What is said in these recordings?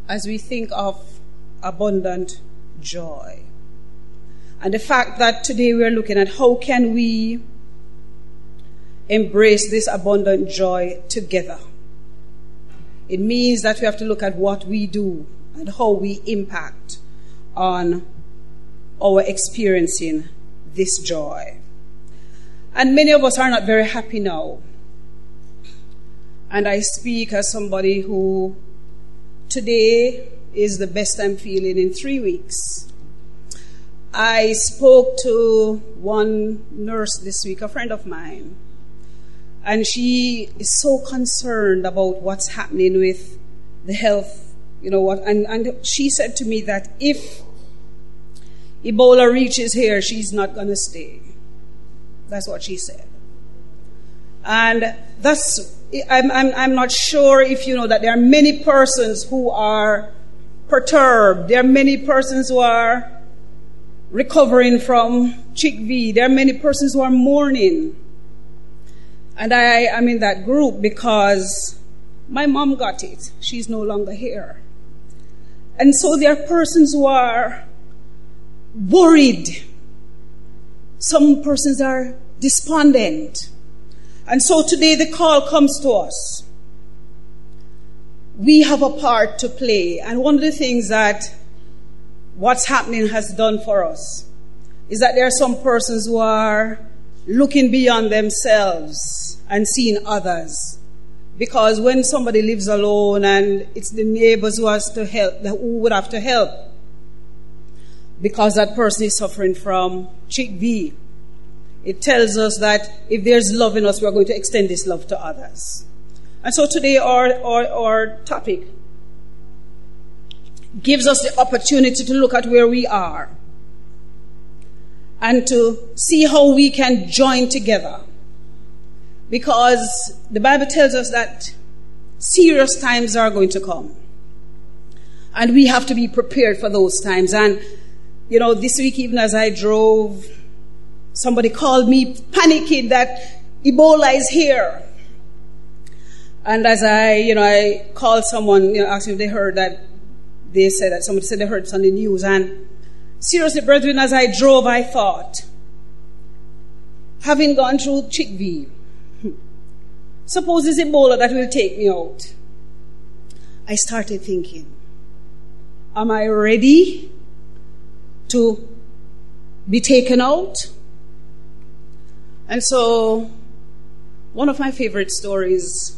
as we think of abundant joy. And the fact that today we're looking at how can we embrace this abundant joy together. It means that we have to look at what we do and how we impact on our experiencing this joy. And many of us are not very happy now. And I speak as somebody who today is the best I'm feeling in 3 weeks. I spoke to one nurse this week, a friend of mine, and she is so concerned about what's happening with the health, and she said to me that if Ebola reaches here, she's not going to stay. That's what she said. And I'm not sure if you know that there are many persons who are perturbed. There are many persons who are recovering from CHIKV. There are many persons who are mourning. And I am in that group because my mom got it. She's no longer here. And so there are persons who are worried. Some persons are despondent. And so today the call comes to us. We have a part to play. And one of the things that what's happening has done for us is that there are some persons who are looking beyond themselves and seeing others. Because when somebody lives alone and it's the neighbors who has to help, who would have to help, because that person is suffering from CHIKV, it tells us that if there's love in us, we're going to extend this love to others. And so today our topic gives us the opportunity to look at where we are and to see how we can join together. Because the Bible tells us that serious times are going to come. And we have to be prepared for those times. And, this week even as I drove, somebody called me panicking that Ebola is here. And as I called someone, asking if they heard that, somebody said they heard it on the news. And seriously, brethren, as I drove, I thought, having gone through CHIKV, suppose it's Ebola that will take me out. I started thinking, am I ready to be taken out? And so, one of my favorite stories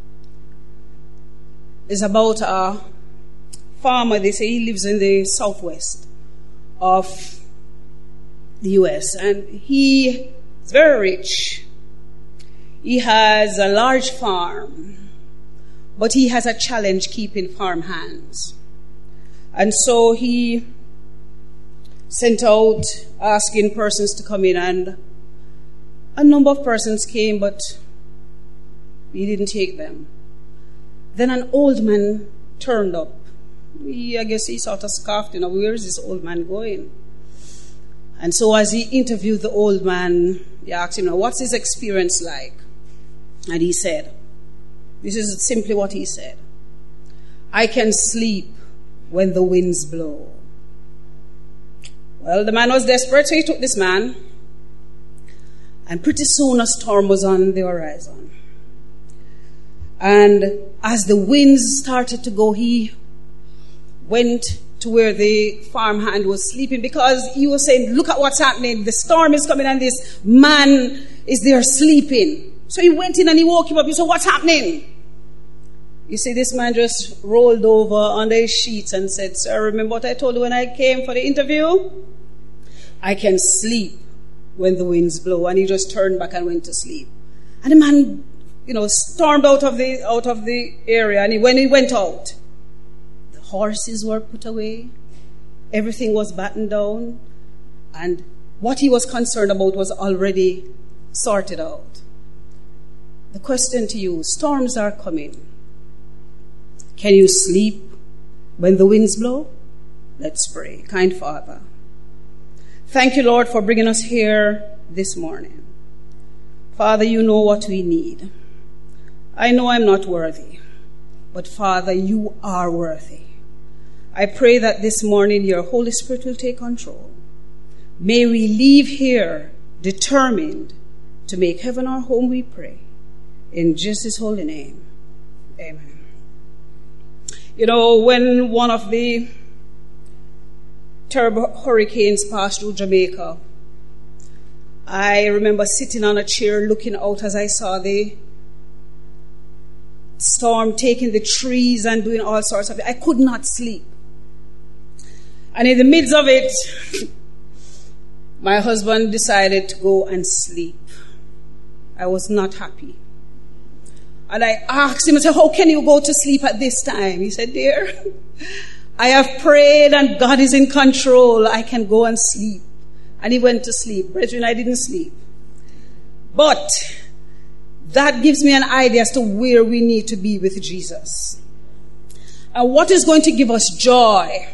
is about a farmer. They say he lives in the southwest of the U.S. and he is very rich. He has a large farm, but he has a challenge keeping farm hands. And so he sent out asking persons to come in, and a number of persons came, but he didn't take them. Then an old man turned up. I guess he sort of scoffed, where is this old man going? And so as he interviewed the old man, he asked him, what's his experience like? And he said, this is simply what he said: I can sleep when the winds blow. Well, the man was desperate, so he took this man, and pretty soon a storm was on the horizon. And as the winds started to go, he went to where the farmhand was sleeping, because he was saying, look at what's happening. The storm is coming and this man is there sleeping. So he went in and he woke him up. He said, what's happening? You see, this man just rolled over under his sheets and said, sir, remember what I told you when I came for the interview? I can sleep when the winds blow. And he just turned back and went to sleep. And the man, stormed out of the area. And when he went out, the horses were put away. Everything was battened down. And what he was concerned about was already sorted out. The question to you, storms are coming. Can you sleep when the winds blow? Let's pray. Kind Father, thank you, Lord, for bringing us here this morning. Father, you know what we need. I know I'm not worthy, but Father, you are worthy. I pray that this morning your Holy Spirit will take control. May we leave here determined to make heaven our home, we pray. In Jesus' holy name, amen. You know, when one of the terrible hurricanes passed through Jamaica, I remember sitting on a chair looking out as I saw the storm taking the trees and doing all sorts of it. I could not sleep. And in the midst of it, my husband decided to go and sleep. I was not happy. And I asked him, I said, how can you go to sleep at this time? He said, dear, I have prayed and God is in control. I can go and sleep. And he went to sleep. Brethren, I didn't sleep. But that gives me an idea as to where we need to be with Jesus. And what is going to give us joy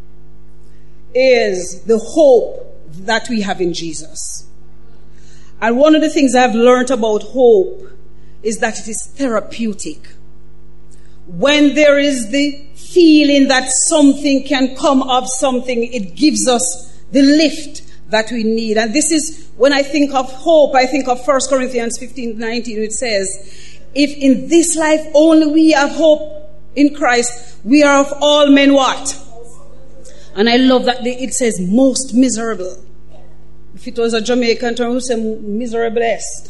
is the hope that we have in Jesus. And one of the things I've learned about hope is that it is therapeutic. When there is the feeling that something can come of something, it gives us the lift that we need. And this is, when I think of hope, I think of 1 Corinthians 15:19, which says, if in this life only we have hope in Christ, we are of all men what? And I love that it says most miserable. If it was a Jamaican term, we would say miserablest.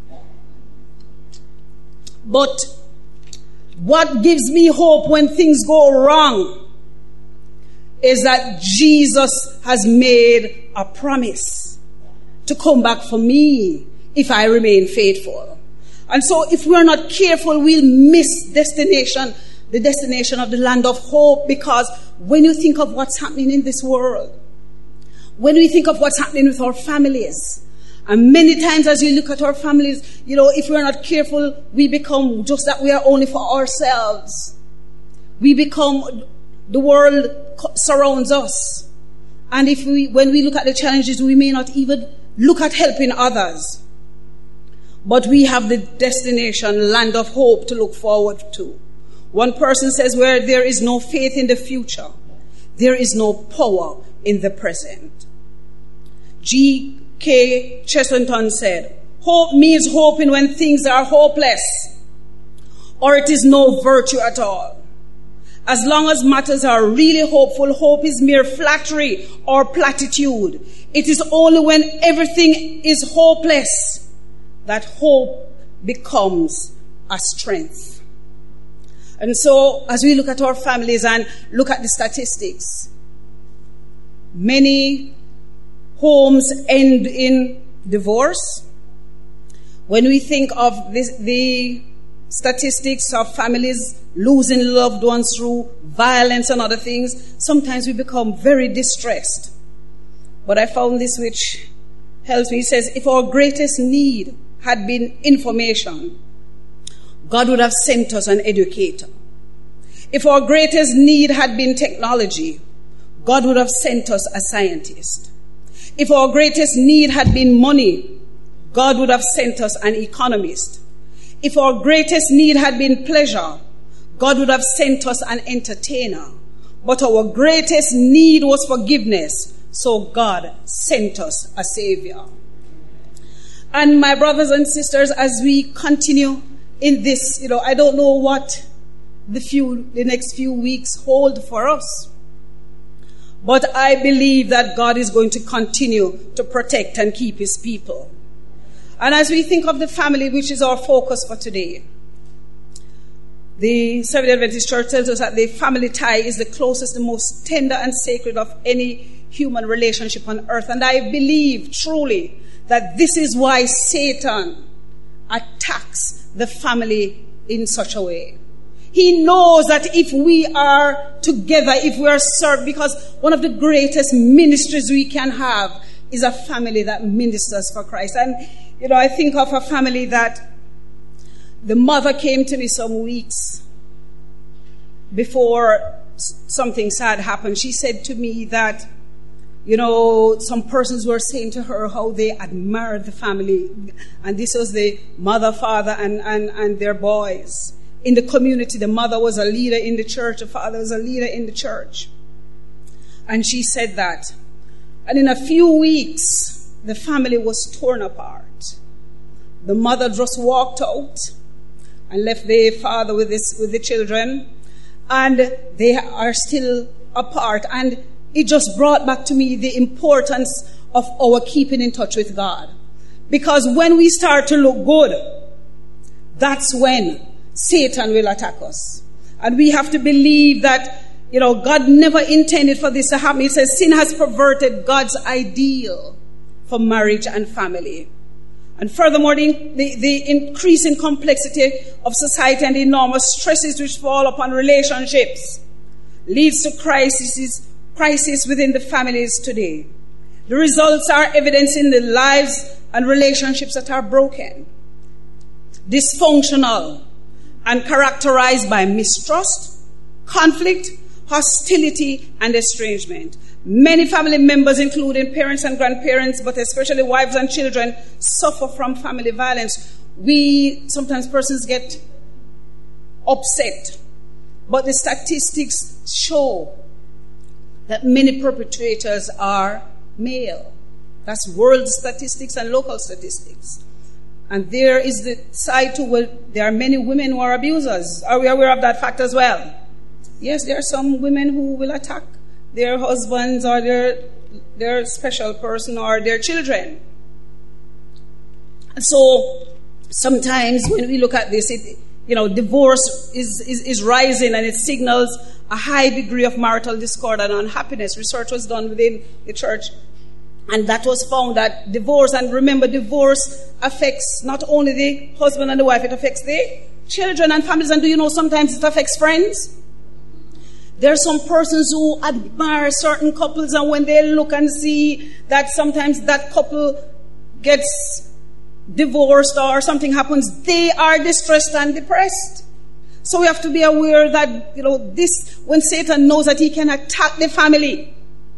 But what gives me hope when things go wrong is that Jesus has made a promise to come back for me if I remain faithful. And so if we're not careful, we'll miss the destination of the land of hope, because when you think of what's happening in this world, when we think of what's happening with our families, and many times as we look at our families, you know, if we're not careful, we become just that we are only for ourselves. We become, the world surrounds us. And when we look at the challenges, we may not even look at helping others. But we have the destination, land of hope, to look forward to. One person says, where there is no faith in the future, there is no power in the present. G.K. Chesterton said, hope means hoping when things are hopeless, or it is no virtue at all. As long as matters are really hopeful, hope is mere flattery or platitude. It is only when everything is hopeless that hope becomes a strength. And so, as we look at our families and look at the statistics, many homes end in divorce. When we think of the statistics of families losing loved ones through violence and other things, sometimes we become very distressed. But I found this which helps me. It says, if our greatest need had been information, God would have sent us an educator. If our greatest need had been technology, God would have sent us a scientist. If our greatest need had been money, God would have sent us an economist. If our greatest need had been pleasure, God would have sent us an entertainer. But our greatest need was forgiveness, so God sent us a Savior. And my brothers and sisters, as we continue in this, I don't know what the next few weeks hold for us. But I believe that God is going to continue to protect and keep his people. And as we think of the family, which is our focus for today, the Seventh-day Adventist Church tells us that the family tie is the closest, the most tender and sacred of any human relationship on earth. And I believe truly that this is why Satan attacks the family in such a way. He knows that if we are together, if we are served, because one of the greatest ministries we can have is a family that ministers for Christ. And, I think of a family that the mother came to me some weeks before something sad happened. She said to me that, some persons were saying to her how they admired the family. And this was the mother, father, and their boys. In the community, the mother was a leader in the church, the father was a leader in the church. And she said that. And in a few weeks, the family was torn apart. The mother just walked out and left the father with the children. And they are still apart. And it just brought back to me the importance of our keeping in touch with God. Because when we start to look good, that's when Satan will attack us. And we have to believe that, God never intended for this to happen. It says sin has perverted God's ideal for marriage and family. And furthermore, the increasing complexity of society and the enormous stresses which fall upon relationships leads to crisis within the families today. The results are evident in the lives and relationships that are broken, dysfunctional, and characterized by mistrust, conflict, hostility, and estrangement. Many family members, including parents and grandparents, but especially wives and children, suffer from family violence. Sometimes persons get upset, but the statistics show that many perpetrators are male. That's world statistics and local statistics. And there is the side to where there are many women who are abusers. Are we aware of that fact as well? Yes, there are some women who will attack their husbands or their special person or their children. And so sometimes when we look at this, divorce is rising, and it signals a high degree of marital discord and unhappiness. Research was done within the church, and that was found that divorce affects not only the husband and the wife, it affects the children and families. And do you know sometimes it affects friends? There are some persons who admire certain couples, and when they look and see that sometimes that couple gets divorced or something happens, they are distressed and depressed. So we have to be aware that, when Satan knows that he can attack the family,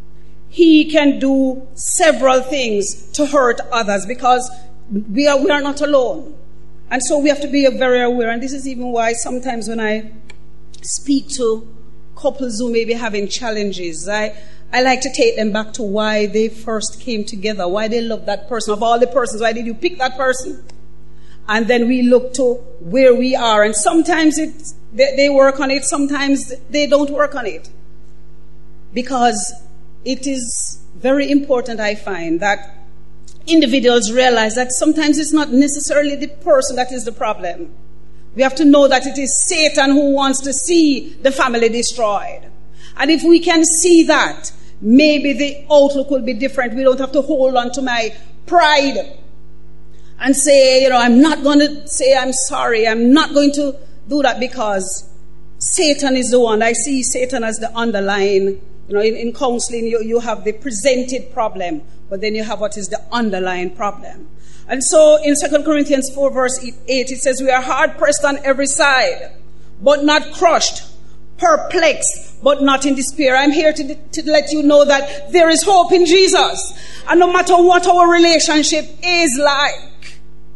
he can do several things to hurt others, because we are not alone. And so we have to be very aware. And this is even why sometimes when I speak to couples who may be having challenges, I like to take them back to why they first came together, why they love that person. Of all the persons, why did you pick that person? And then we look to where we are. And sometimes they work on it, sometimes they don't work on it. Because it is very important, I find, that individuals realize that sometimes it's not necessarily the person that is the problem. We have to know that it is Satan who wants to see the family destroyed. And if we can see that, maybe the outlook will be different. We don't have to hold on to my pride and say, I'm not going to say I'm sorry. I'm not going to do that, because Satan is the one. I see Satan as the underlying. In counseling, you have the presented problem, but then you have what is the underlying problem. And so in 2 Corinthians 4 verse 8, it says, we are hard pressed on every side, but not crushed, perplexed, but not in despair. I'm here to let you know that there is hope in Jesus. And no matter what our relationship is like,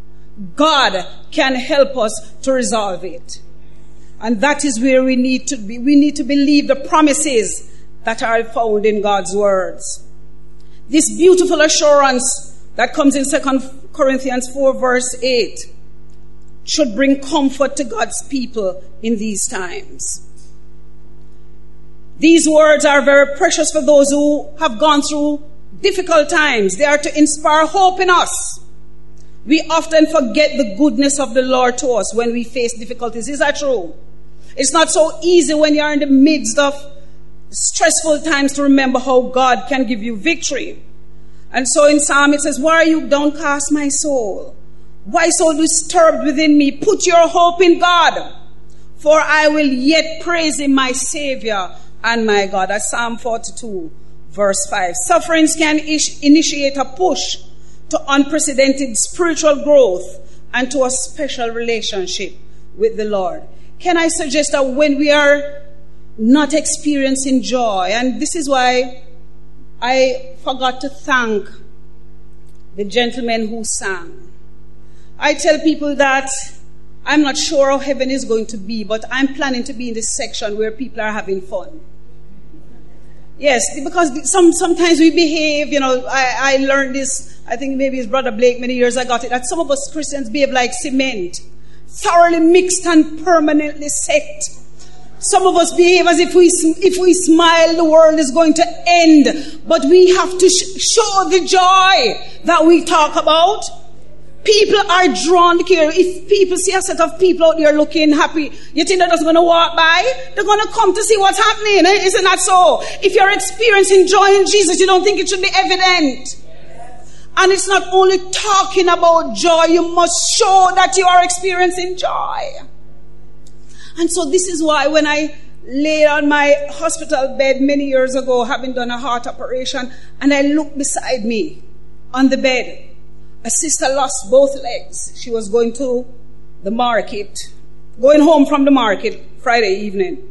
God can help us to resolve it. And that is where we need to be. We need to believe the promises that are found in God's words. This beautiful assurance that comes in 2 Corinthians 4 verse 8 should bring comfort to God's people in these times. These words are very precious for those who have gone through difficult times. They are to inspire hope in us. We often forget the goodness of the Lord to us when we face difficulties. Is that true? It's not so easy when you're in the midst of stressful times to remember how God can give you victory. And so in Psalm it says, why are you downcast, my soul? Why so disturbed within me? Put your hope in God, for I will yet praise him, my Savior and my God. That's Psalm 42 verse 5. Sufferings can initiate a push to unprecedented spiritual growth and to a special relationship with the Lord. Can I suggest that when we are not experiencing joy, and this is why I forgot to thank the gentleman who sang. I tell people that I'm not sure how heaven is going to be, but I'm planning to be in this section where people are having fun. Yes, because sometimes we behave, I learned this, I think maybe it's Brother Blake, many years I got it, that some of us Christians behave like cement, thoroughly mixed and permanently set. Some of us behave as if we smile, the world is going to end. But we have to show the joy that we talk about. People are drawn here. If people see a set of people out there looking happy, you think they're just going to walk by? They're going to come to see what's happening. Isn't that so? If you're experiencing joy in Jesus, you don't think it should be evident. And it's not only talking about joy, you must show that you are experiencing joy. And so this is why when I lay on my hospital bed many years ago, having done a heart operation, and I looked beside me on the bed, a sister lost both legs. She was going to the market, going home from the market Friday evening.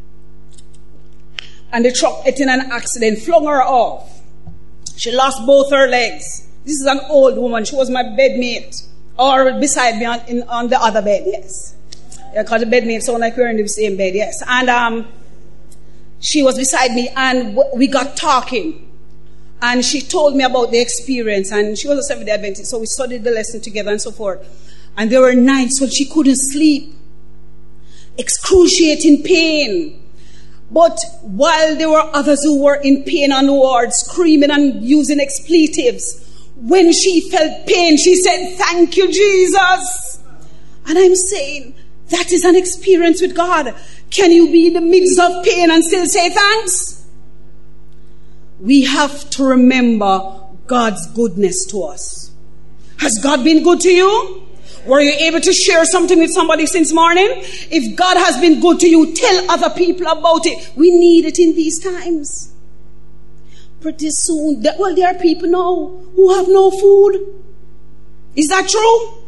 And the truck, in an accident, flung her off. She lost both her legs. This is an old woman. She was my bedmate. Or beside me on the other bed, yes. Yeah, because the bedmate sound like we're in the same bed, yes. And she was beside me, and we got talking. And she told me about the experience, and she was a Seventh-day Adventist, so we studied the lesson together and so forth. And there were nights when she couldn't sleep, excruciating pain. But while there were others who were in pain on the ward, screaming and using expletives, when she felt pain, she said, "Thank you, Jesus." And I'm saying, that is an experience with God. Can you be in the midst of pain and still say thanks? We have to remember God's goodness to us. Has God been good to you? Were you able to share something with somebody since morning? If God has been good to you, tell other people about it. We need it in these times. Pretty soon, there are people now who have no food. Is that true?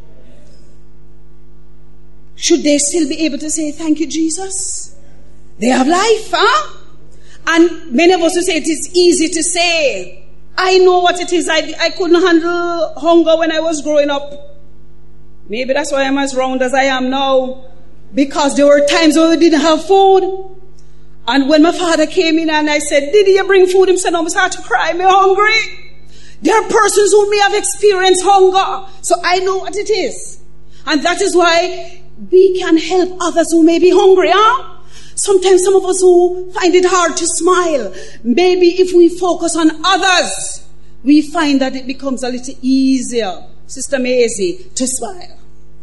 Should they still be able to say, "Thank you, Jesus"? They have life, huh? And many of us will say it is easy to say. I know what it is. I couldn't handle hunger when I was growing up. Maybe that's why I'm as round as I am now. Because there were times when we didn't have food. And when my father came in and I said, "Did you bring food?" He said, "No, I started to cry. I'm hungry." There are persons who may have experienced hunger. So I know what it is. And that is why we can help others who may be hungry, huh? Sometimes some of us who find it hard to smile, maybe if we focus on others, we find that it becomes a little easier, Sister Maisie, to smile.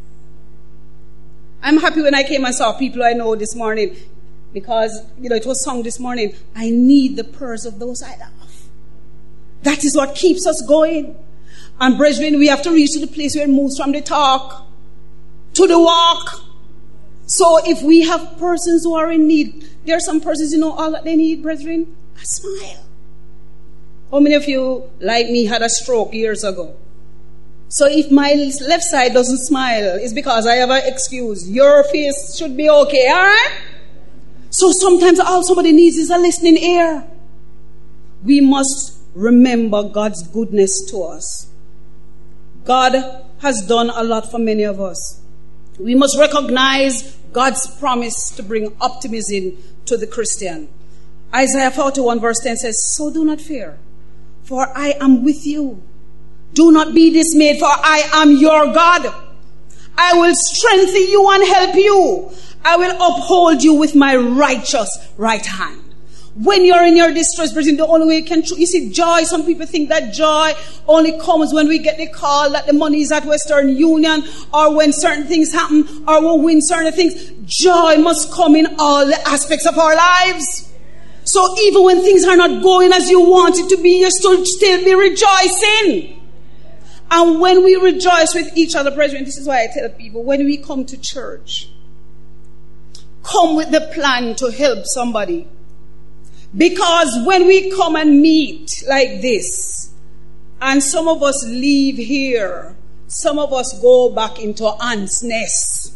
I'm happy when I came and saw people I know this morning, because, it was sung this morning, I need the prayers of those I love. That is what keeps us going. And brethren, we have to reach to the place where it moves from the talk to the walk. So if we have persons who are in need, there are some persons, all that they need, brethren, a smile. How many of you, like me, had a stroke years ago? So if my left side doesn't smile, it's because I have an excuse. Your face should be okay, all right? So sometimes all somebody needs is a listening ear. We must remember God's goodness to us. God has done a lot for many of us. We must recognize God's promise to bring optimism to the Christian. Isaiah 41 verse 10 says, "So do not fear, for I am with you. Do not be dismayed, for I am your God. I will strengthen you and help you. I will uphold you with my righteous right hand." When you're in your distress, brethren, the only way you can, you see, joy, some people think that joy only comes when we get the call that the money is at Western Union, or when certain things happen, or we win certain things. Joy must come in all the aspects of our lives. So even when things are not going as you want it to be, you still be rejoicing. And when we rejoice with each other, brethren, this is why I tell people, when we come to church, come with the plan to help somebody. Because when we come and meet like this, and some of us leave here, some of us go back into ants' nests.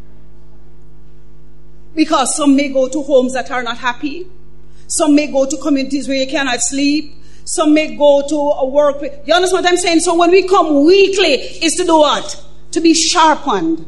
Because some may go to homes that are not happy. Some may go to communities where you cannot sleep. Some may go to a work. You understand what I'm saying? So when we come weekly, is to do what? To be sharpened,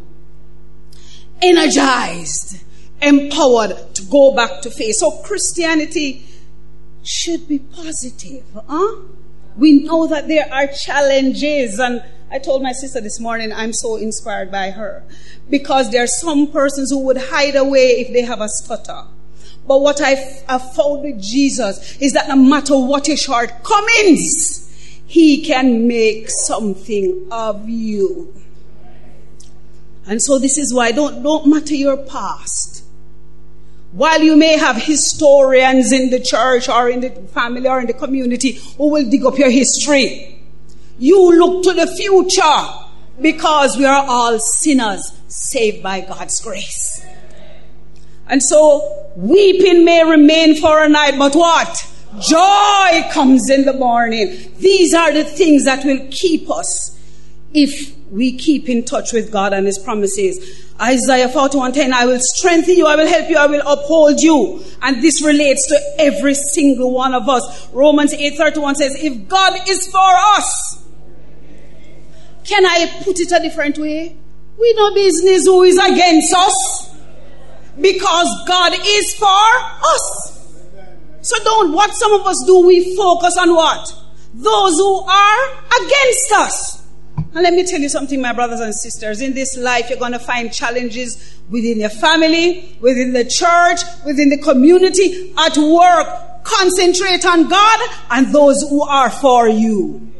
energized, empowered to go back to faith. So Christianity should be positive. We know that there are challenges, and I told my sister this morning I'm so inspired by her, because there are some persons who would hide away if they have a stutter. But what I found with Jesus is that no matter what your shortcomings, He can make something of you. And so this is why don't matter your past. While you may have historians in the church or in the family or in the community who will dig up your history, you look to the future, because we are all sinners saved by God's grace. And so weeping may remain for a night, but what? Joy comes in the morning. These are the things that will keep us if we keep in touch with God and His promises. Isaiah 41:10, I will strengthen you, I will help you, I will uphold you. And this relates to every single one of us. Romans 8:31 says, if God is for us, can I put it a different way? We no business who is against us, because God is for us. So what some of us do, we focus on what? Those who are against us. And let me tell you something, my brothers and sisters. In this life, you're going to find challenges within your family, within the church, within the community, at work. Concentrate on God and those who are for you.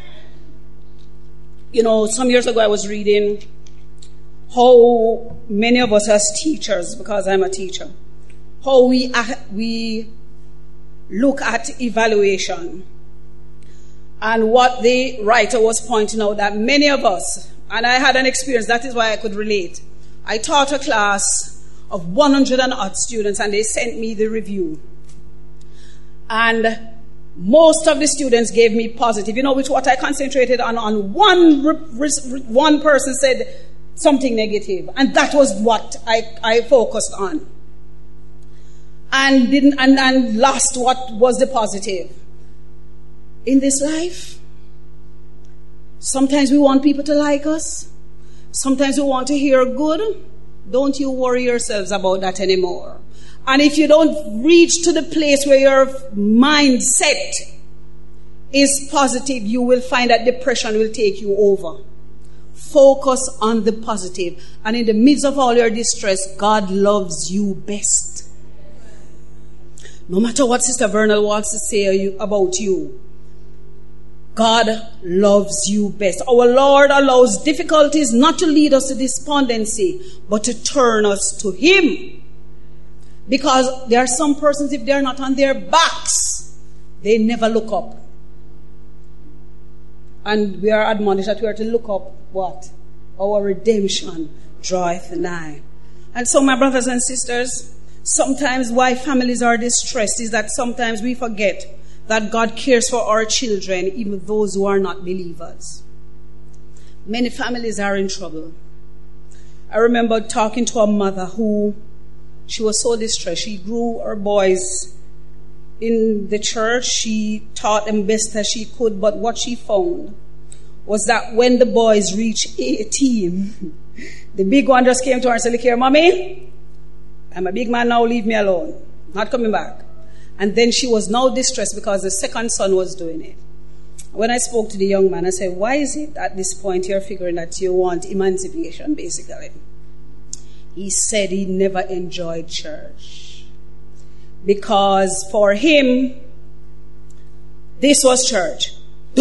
You know, some years ago I was reading how many of us as teachers, because I'm a teacher, how we look at evaluation. And what the writer was pointing out, that many of us, and I had an experience, that is why I could relate. I taught a class of 100 and odd students, and they sent me the review. And most of the students gave me positive. You know, which what I concentrated on one person said something negative, and that was what I focused on. And lost what was the positive. In this life, sometimes we want people to like us. Sometimes we want to hear good. Don't you worry yourselves about that anymore. And if you don't reach to the place where your mindset is positive, you will find that depression will take you over. Focus on the positive. And in the midst of all your distress, God loves you best. No matter what Sister Vernal wants to say about you, God loves you best. Our Lord allows difficulties not to lead us to despondency, but to turn us to Him. Because there are some persons, if they're not on their backs, they never look up. And we are admonished that we are to look up what? Our redemption draweth nigh. And so, my brothers and sisters, sometimes why families are distressed is that sometimes we forget that God cares for our children, even those who are not believers. Many families are in trouble. I remember talking to a mother who, she was so distressed. She grew her boys in the church. She taught them best as she could, but what she found was that when the boys reached 18, the big one just came to her and said, look here, Mommy, I'm a big man now, leave me alone. Not coming back. And then she was now distressed because the second son was doing it. When I spoke to the young man, I said, why is it at this point you're figuring that you want emancipation, basically? He said he never enjoyed church. Because for him, this was church.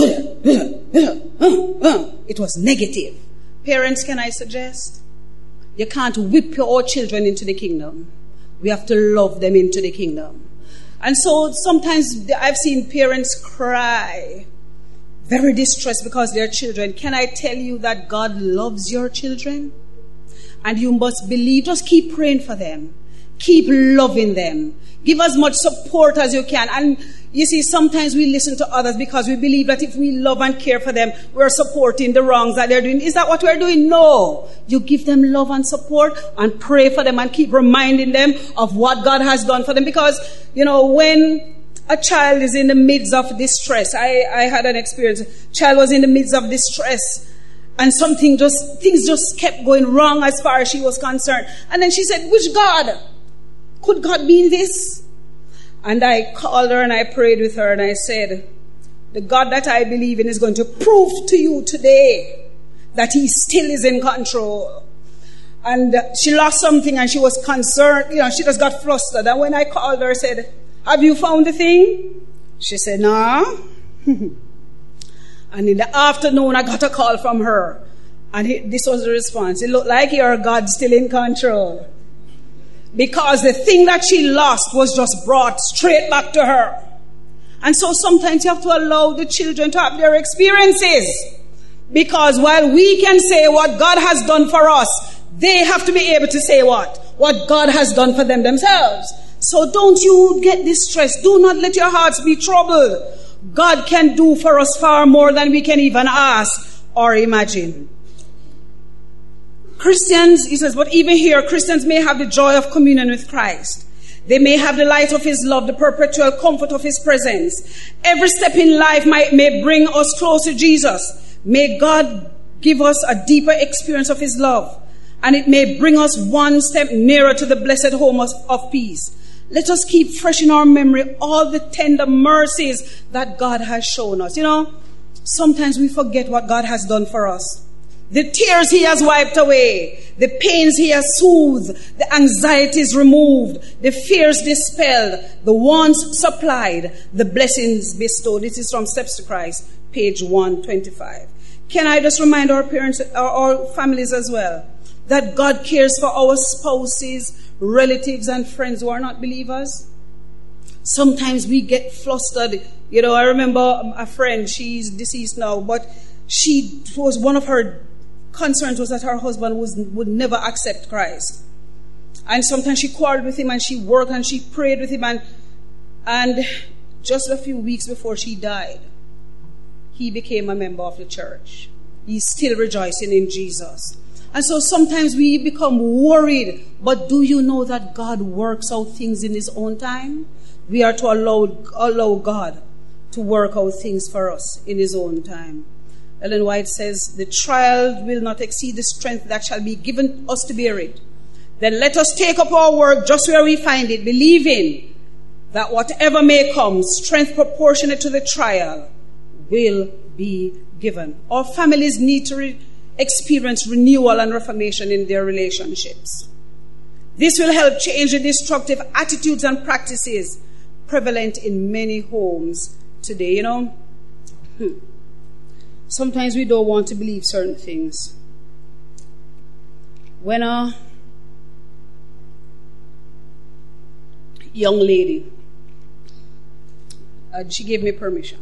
It was negative. Parents, can I suggest? You can't whip your children into the kingdom. We have to love them into the kingdom. And so sometimes I've seen parents cry, very distressed because their children. Can I tell you that God loves your children? And you must believe, just keep praying for them. Keep loving them. Give as much support as you can. And you see, sometimes we listen to others because we believe that if we love and care for them, we're supporting the wrongs that they're doing. Is that what we're doing? No. You give them love and support and pray for them and keep reminding them of what God has done for them. Because, you know, when a child is in the midst of distress, I had an experience. A child was in the midst of distress. And things just kept going wrong as far as she was concerned. And then she said, which God? Could God be in this? And I called her and I prayed with her and I said, the God that I believe in is going to prove to you today that he still is in control. And she lost something and she was concerned. She just got flustered. And when I called her, I said, have you found the thing? She said, no. And in the afternoon, I got a call from her. And this was the response. It looked like your God's still in control. Because the thing that she lost was just brought straight back to her. And so sometimes you have to allow the children to have their experiences. Because while we can say what God has done for us, they have to be able to say what? What God has done for them themselves. So don't you get distressed. Do not let your hearts be troubled. God can do for us far more than we can even ask or imagine. Christians, he says, but even here, Christians may have the joy of communion with Christ. They may have the light of his love, the perpetual comfort of his presence. Every step in life may bring us close to Jesus. May God give us a deeper experience of his love. And it may bring us one step nearer to the blessed home of peace. Let us keep fresh in our memory all the tender mercies that God has shown us. Sometimes we forget what God has done for us. The tears he has wiped away, the pains he has soothed, the anxieties removed, the fears dispelled, the wants supplied, the blessings bestowed. This is from Steps to Christ, page 125. Can I just remind our parents, our families as well, that God cares for our spouses, relatives, and friends who are not believers? Sometimes we get flustered. I remember a friend, she's deceased now, but she was one of her concerns was that her husband would never accept Christ. And sometimes she quarreled with him and she worked and she prayed with him and just a few weeks before she died, he became a member of the church. He's still rejoicing in Jesus. And so sometimes we become worried, but do you know that God works out things in his own time? We are to allow God to work out things for us in his own time. Ellen White says, the trial will not exceed the strength that shall be given us to bear it. Then let us take up our work just where we find it, believing that whatever may come, strength proportionate to the trial will be given. Our families need to experience renewal and reformation in their relationships. This will help change the destructive attitudes and practices prevalent in many homes today. Sometimes we don't want to believe certain things. When a young lady, she gave me permission,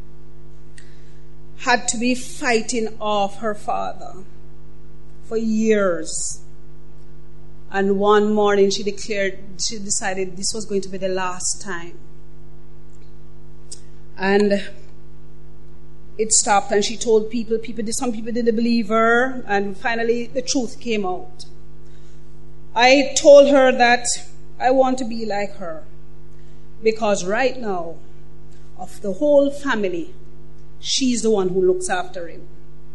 had to be fighting off her father for years. And one morning she decided this was going to be the last time. And it stopped, and she told some people didn't believe her, and finally the truth came out. I told her that I want to be like her, because right now, of the whole family, she's the one who looks after him.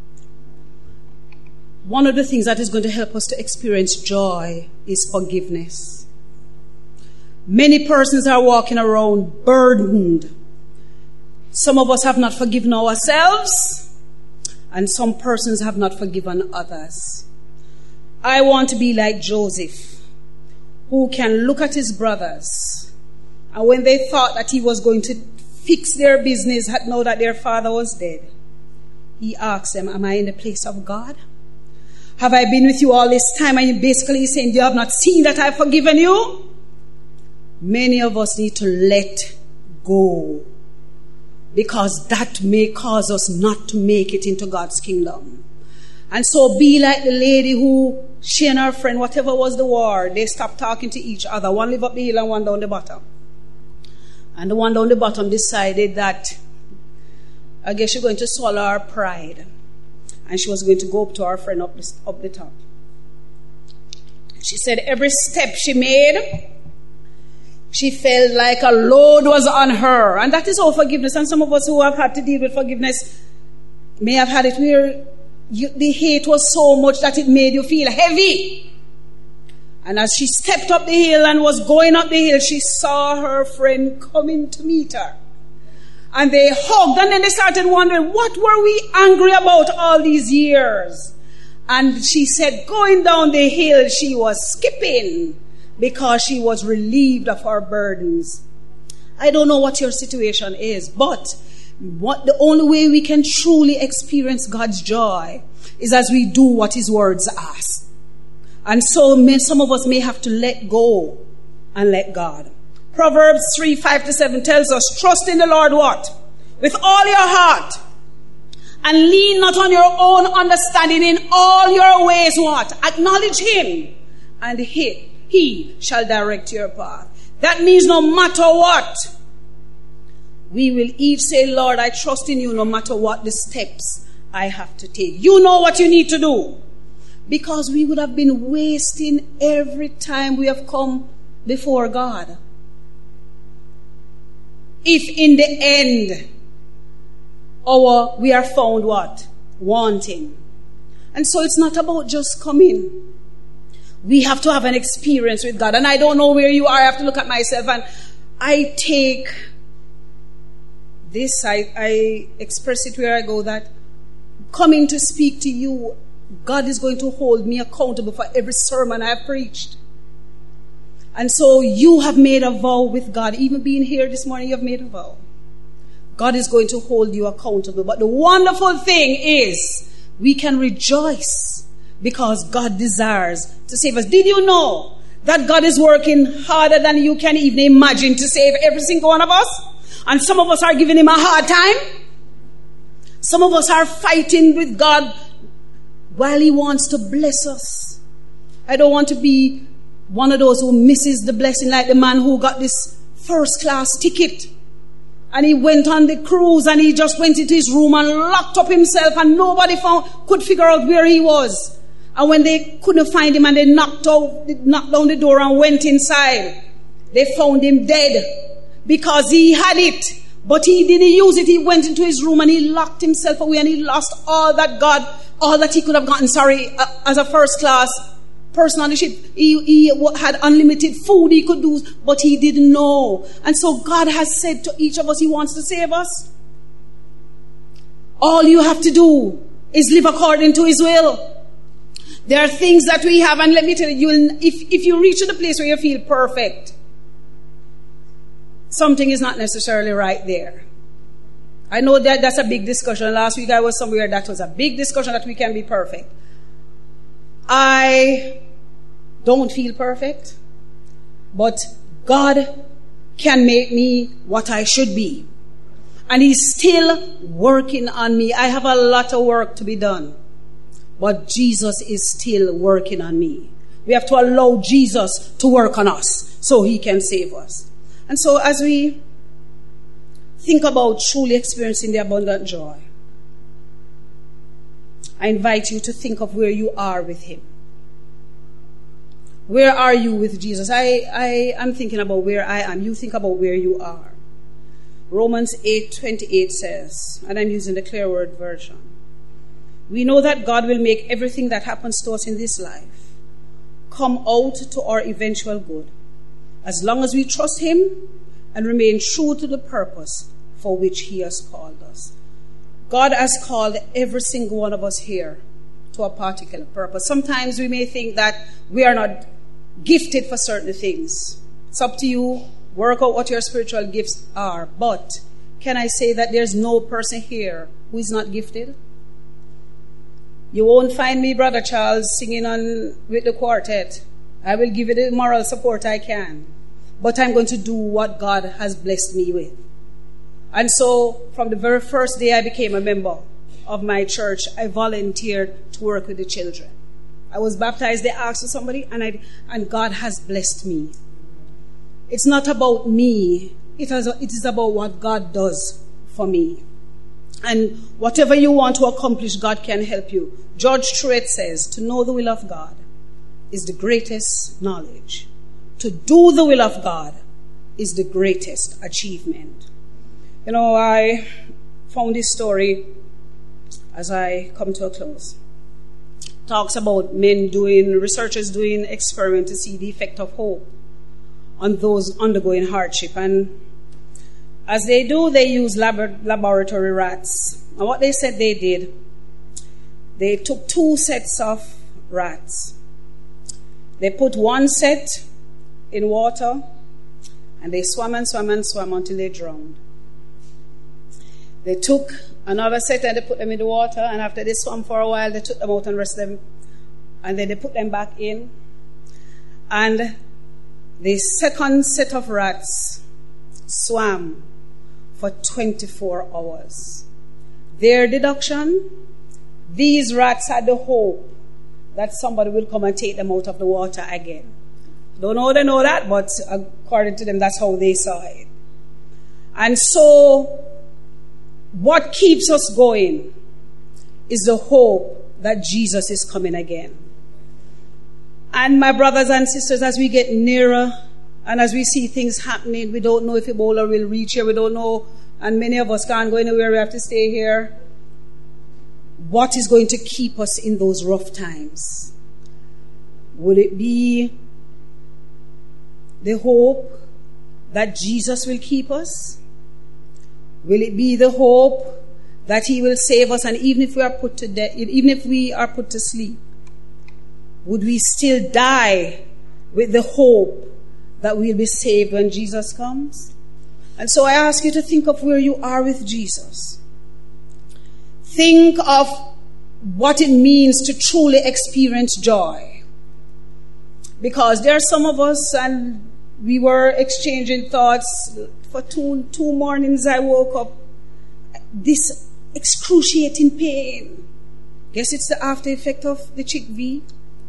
One of the things that is going to help us to experience joy is forgiveness. Many persons are walking around burdened. Some of us have not forgiven ourselves, and some persons have not forgiven others. I want to be like Joseph, who can look at his brothers, and when they thought that he was going to fix their business, had known that their father was dead, he asked them, am I in the place of God? Have I been with you all this time? And you basically saying, you have not seen that I've forgiven you? Many of us need to let go, because that may cause us not to make it into God's kingdom. And so be like the lady who, she and her friend, whatever was the war, they stopped talking to each other. One lived up the hill and one down the bottom. And the one down the bottom decided that, I guess she's going to swallow her pride. And she was going to go up to her friend up the top. She said every step she made, she felt like a load was on her. And that is all forgiveness. And some of us who have had to deal with forgiveness may have had it where the hate was so much that it made you feel heavy. And as she stepped up the hill and was going up the hill, she saw her friend coming to meet her. And they hugged, and then they started wondering, what were we angry about all these years? And she said, going down the hill, she was skipping because she was relieved of her burdens. I don't know what your situation is, but the only way we can truly experience God's joy is as we do what His words ask. And so some of us may have to let go and let God. Proverbs 3:5-7 tells us, trust in the Lord what? With all your heart. And lean not on your own understanding. In all your ways what? Acknowledge Him. And He shall direct your path. That means no matter what, we will each say, Lord, I trust in you no matter what the steps I have to take. You know what you need to do. Because we would have been wasting every time we have come before God. If in the end, we are found what? Wanting. And so it's not about just coming. We have to have an experience with God. And I don't know where you are. I have to look at myself. And I take this, I express it where I go, that coming to speak to you, God is going to hold me accountable for every sermon I have preached. And so you have made a vow with God. Even being here this morning, you have made a vow. God is going to hold you accountable. But the wonderful thing is, we can rejoice because God desires to save us. Did you know that God is working harder than you can even imagine to save every single one of us? And some of us are giving Him a hard time. Some of us are fighting with God while He wants to bless us. I don't want to be one of those who misses the blessing, like the man who got this first class ticket. And he went on the cruise and he just went into his room and locked up himself, and nobody could figure out where he was. And when they couldn't find him and they knocked down the door and went inside, they found him dead because he had it, but he didn't use it. He went into his room and he locked himself away, and he lost all that he could have gotten, as a first class person on the ship. He had unlimited food he could do, but he didn't know. And so God has said to each of us, He wants to save us. All you have to do is live according to His will. There are things that we have, and let me tell you, if you reach to the place where you feel perfect, something is not necessarily right there. I know that that's a big discussion. Last week I was somewhere that was a big discussion that we can be perfect. I don't feel perfect, but God can make me what I should be. And He's still working on me. I have a lot of work to be done, but Jesus is still working on me. We have to allow Jesus to work on us so He can save us. And so as we think about truly experiencing the abundant joy, I invite you to think of where you are with Him. Where are you with Jesus? I am thinking about where I am. You think about where you are. Romans 8:28 says, and I'm using the Clear Word version, we know that God will make everything that happens to us in this life come out to our eventual good, as long as we trust Him and remain true to the purpose for which He has called us. God has called every single one of us here to a particular purpose. Sometimes we may think that we are not gifted for certain things. It's up to you. Work out what your spiritual gifts are. But can I say that there's no person here who is not gifted? You won't find me, Brother Charles, singing with the quartet. I will give you the moral support I can. But I'm going to do what God has blessed me with. And so, from the very first day I became a member of my church, I volunteered to work with the children. I was baptized, they asked for somebody, and God has blessed me. It's not about me. It is about what God does for me. And whatever you want to accomplish, God can help you. George Truett says, to know the will of God is the greatest knowledge. To do the will of God is the greatest achievement. You know, I found this story as I come to a close. talks about researchers doing experiments to see the effect of hope on those undergoing hardship. And as they do, they use laboratory rats. And what they said they did, they took 2 sets of rats. They put one set in water, and they swam and swam and swam until they drowned. They took another set and they put them in the water, and after they swam for a while, they took them out and rested them, and then they put them back in. And the second set of rats swam for 24 hours. Their deduction, these rats had the hope that somebody will come and take them out of the water again. Don't know they know that, but according to them, that's how they saw it. And so, what keeps us going is the hope that Jesus is coming again. And my brothers and sisters, as we get nearer and as we see things happening, we don't know if Ebola will reach here, we don't know, and many of us can't go anywhere, we have to stay here. What is going to keep us in those rough times? Will it be the hope that Jesus will keep us? Will it be the hope that He will save us, and even if we are put to death, even if we are put to sleep, would we still die with the hope that we'll be saved when Jesus comes? And so I ask you to think of where you are with Jesus. Think of what it means to truly experience joy. Because there are some of us, and we were exchanging thoughts. For two mornings I woke up, this excruciating pain. Guess it's the after effect of the chickpea.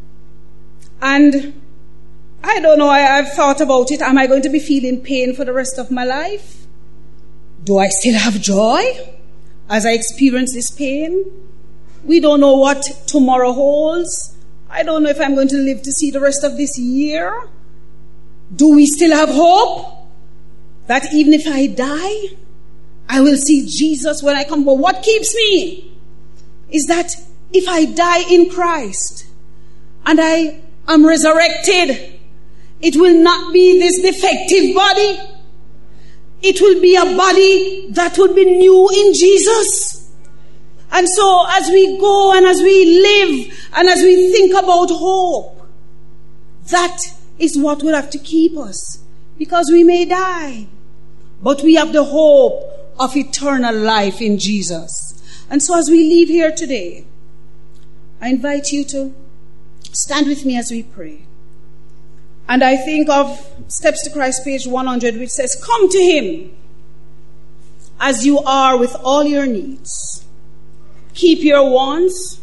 And I don't know, I've thought about it. Am I going to be feeling pain for the rest of my life? Do I still have joy as I experience this pain? We don't know what tomorrow holds. I don't know if I'm going to live to see the rest of this year. Do we still have hope that even if I die, I will see Jesus when I come? But what keeps me is that if I die in Christ and I am resurrected, it will not be this defective body. It will be a body that will be new in Jesus. And so as we go and as we live and as we think about hope, that is what will have to keep us. Because we may die, but we have the hope of eternal life in Jesus. And so as we leave here today, I invite you to stand with me as we pray. And I think of Steps to Christ, page 100, which says, "Come to Him as you are with all your needs. Keep your wants,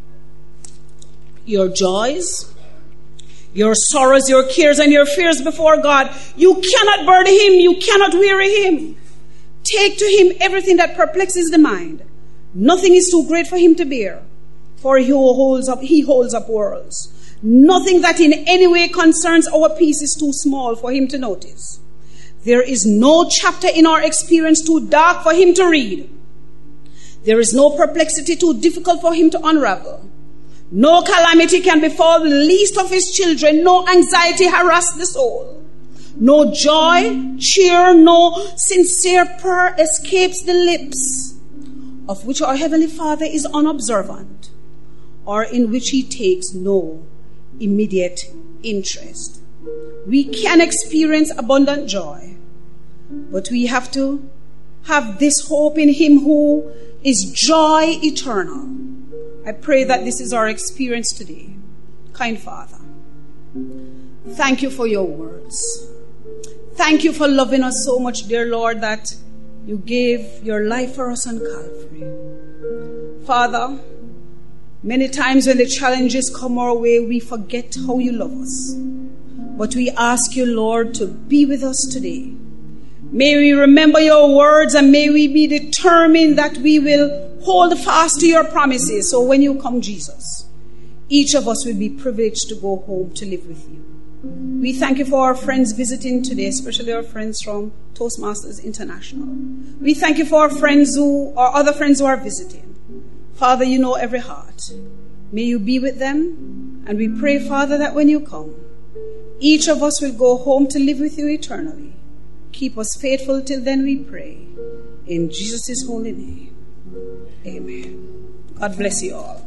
your joys, your sorrows, your cares, and your fears before God. You cannot burden Him. You cannot weary Him. Take to Him everything that perplexes the mind. Nothing is too great for Him to bear, for He holds up worlds. Nothing that in any way concerns our peace is too small for Him to notice. There is no chapter in our experience too dark for Him to read. There is no perplexity too difficult for Him to unravel. No calamity can befall the least of His children. No anxiety harass the soul. No joy, cheer, no sincere prayer escapes the lips, of which our Heavenly Father is unobservant, or in which He takes no immediate interest. We can experience abundant joy, but we have to have this hope in Him who is joy eternal. I pray that this is our experience today. Kind Father, thank You for Your words. Thank You for loving us so much, dear Lord, that You gave Your life for us on Calvary. Father, many times when the challenges come our way, we forget how You love us. But we ask You, Lord, to be with us today. May we remember Your words, and may we be determined that we will hold fast to Your promises. So when You come, Jesus, each of us will be privileged to go home to live with You. We thank You for our friends visiting today, especially our friends from Toastmasters International. We thank You for our friends our other friends who are visiting. Father, You know every heart. May you be with them. And we pray, Father, that when you come, each of us will go home to live with you eternally. Keep us faithful till then, we pray. In Jesus' holy name. Amen. God bless you all.